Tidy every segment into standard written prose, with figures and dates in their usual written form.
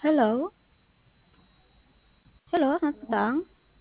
Halo, halo, selamat Halo. petang.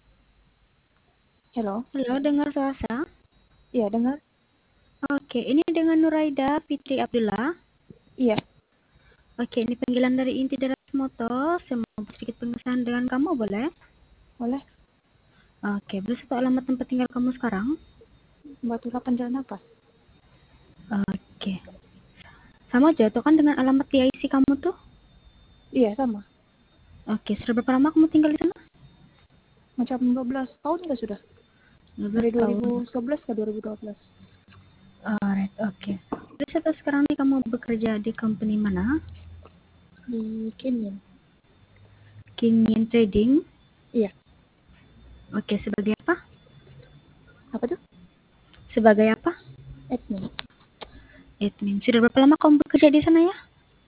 Halo. Halo, dengar suara saya? Iya, dengar? Oke, ini dengan Nuraida Fitri Abdullah. Iya, Oke, ini panggilan dari Inti Deras Motor. Saya mau sedikit pengesahan dengan kamu, boleh? boleh. Oke, boleh satu alamat tempat tinggal kamu sekarang? Batu 8 jalan apa? Oke, sama aja tuh kan dengan alamat di IC kamu tuh? Iya, sama. Oke, sudah berapa lama kamu tinggal di sana? Macam 12 tahun nggak sudah? 12 Dari tahun. 2011 ke 2012. Alright, oke. Boleh saya tahu sekarang nih kamu bekerja di company mana? Di Kenyan. King Yin Trading. Iya. Oke, sebagai apa? Apa tuh? Sebagai apa? Admin. Admin. Sudah berapa lama kamu bekerja di sana ya?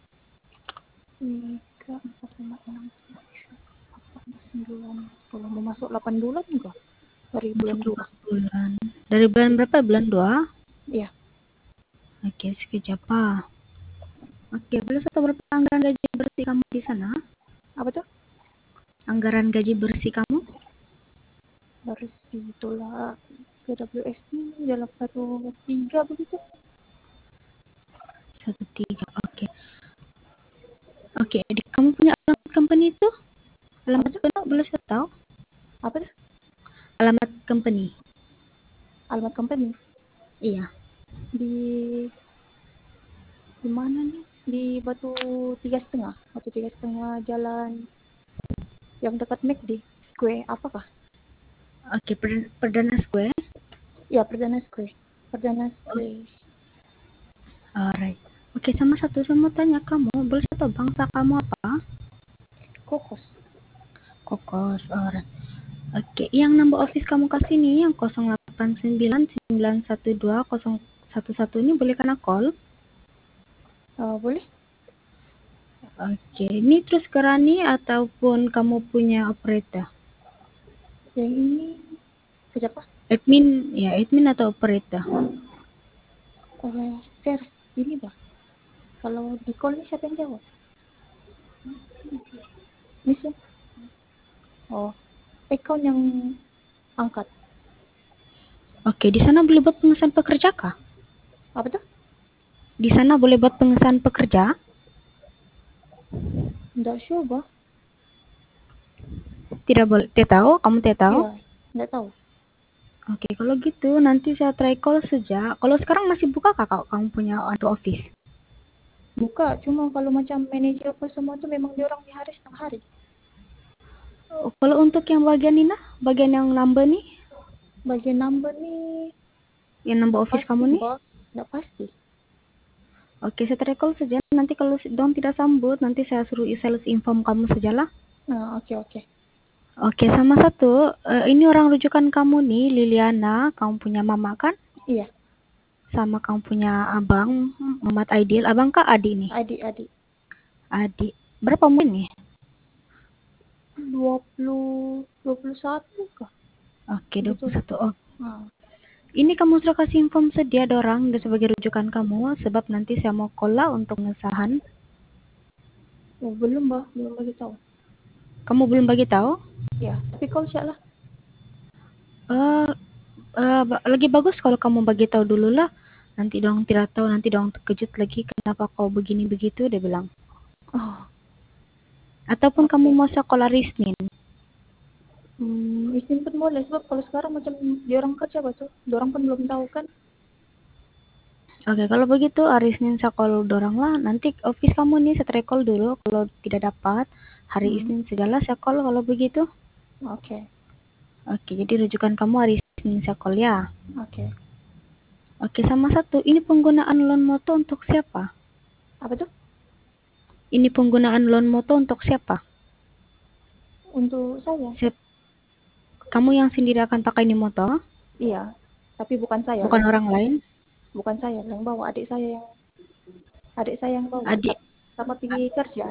3, 4, 5, 6, 7, 8, 9. Kalau mau masuk 8 bulan enggak? Dari bulan Masuk 2. 8 bulan. Dari bulan berapa? Bulan 2. Iya. Oke, sekejap Pak. Oke, boleh satu berapa anggaran gaji bersih kamu di sana? Apa tuh? Anggaran gaji bersih kamu? Dari situlah PWS ini dalam 1,3 begitu. 1,3. Oke. Oke, kamu punya alamat company itu? Apa Alamat tuh? company boleh saya tahu? Apa tuh? Alamat company. Alamat company. Iya. Di mana nih? Di Batu 3,5 jalan yang dekat McD Square apakah? Oke, Perdana Square. Ya, Perdana Square. Alright. Oke, sama satu saya mau tanya kamu, boleh saya tahu bangsa kamu apa? Kokos. Kokos. Alright. Oke, yang number office kamu kasih nih yang 0899120111 ini boleh kena call? Boleh? Oke, ini terus Kerani ataupun kamu punya operator? Yang ini siapa? Admin, ya admin atau operator? Share ini bah. Kalau di call nih siapa yang jawab? Miss ya? Oh, account yang angkat. Oke, di sana boleh buat pengesahan pekerja kah? Apa tuh? Di sana boleh buat pengesahan pekerja? Nggak sure bah. Tidak boleh, tidak tahu? Kamu tidak tahu? Iya, nggak tahu. Oke, kalau gitu nanti saya try call saja. Kalau sekarang masih buka kah kamu punya auto office? Buka, cuma kalau macam manajer apa semua tuh memang dia orang di hari setengah hari. Oh, kalau untuk yang bagian ini, bagian yang number nih, Bagian number nih yang number nggak office pasti kamu nih. bah. Nggak pasti. Oke, saya try call saja. Nanti kalau dong tidak sambut, nanti saya suruh sales inform kamu sajalah. Nah, oke oke. Oke, sama satu, ini orang rujukan kamu nih, Liliana, kamu punya mama kan? Iya, Sama kamu punya abang, Muhammad Aidil. Abang kak adik nih? adik-adik. Adik. Berapa umur nih? 21 kah? Oke, Begitu. 21. Oh. Nah. Ini kamu sudah kasih inform sedia dorang dan sebagai rujukan kamu, sebab nanti saya mau call lah untuk pengesahan. Oh, belum bah, belum bagi tahu. Kamu belum bagi tahu? Ya, tapi call siap lah. Eh, lagi bagus kalau kamu bagi tahu dulu lah. Nanti dong tidak tahu, nanti dong terkejut lagi kenapa kau begini begitu, dia bilang. Oh, Ataupun kamu oke. mau sekolah Risnin. Isnin pun boleh sebab kalau sekarang macam dia orang kerja tuh, dia orang pun belum tahu kan. Oke, kalau begitu hari Senin saya call dorang lah. Nanti office kamu nih saya try call dulu. Kalau tidak dapat, hari Hmm, Isnin segala saya call kalau begitu. oke, Oke, jadi rujukan kamu hari Senin saya call ya. oke. Oke, sama satu. Ini penggunaan loan moto untuk siapa? Apa tuh? Ini penggunaan loan moto untuk siapa? Untuk saya? Siap, kamu yang sendiri akan pakai ini motor, Iya, tapi bukan saya bukan yang orang lain. bukan saya yang bawa, adik saya yang bawa Adik, sama pergi kerja.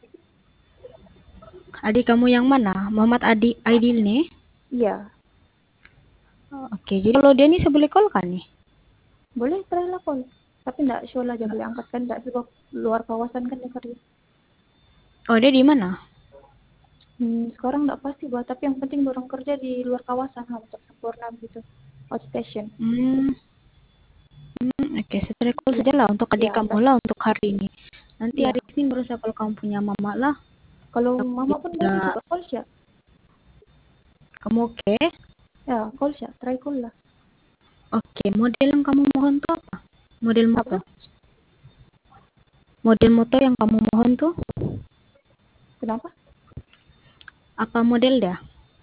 adik kamu yang mana? Muhammad Adi Aidil nih. Iya, Oke, jadi kalau dia nih saya boleh call kan nih? boleh try lah call. Tapi enggak sure lah, boleh angkat kan enggak sebab luar kawasan kan dia kerja. Oh, dia di mana? Sekarang nggak pasti buat, tapi yang penting orang kerja di luar kawasan macam Sempurna gitu, outstation. Hmm, oke, saya call Iya, saja lah untuk adik iya. kamu lah untuk hari ini. Nanti Iya. hari ini berusaha kalau kamu punya mama lah. Kalau Aku mama pun boleh bisa, juga call sih. kamu oke? Ya, call sih, try call lah. Oke, model yang kamu mohon tuh apa? Model Apa motor. tuh? Model motor yang kamu mohon tuh Kenapa? apa model dah?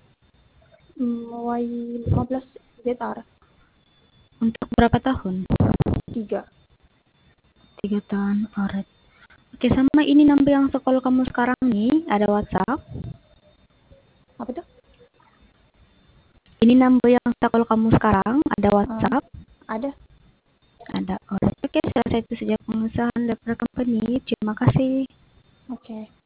Y15 ZR Untuk berapa tahun? 3. 3 tahun. Alright. Oke, sama ini number yang sekolah kamu sekarang nih, ada WhatsApp. Apa tuh? Ini number yang sekolah kamu sekarang, ada WhatsApp. Ada. Ada. Alright. Oke, selesai itu saja pengusahaan daripada company. Terima kasih. Oke.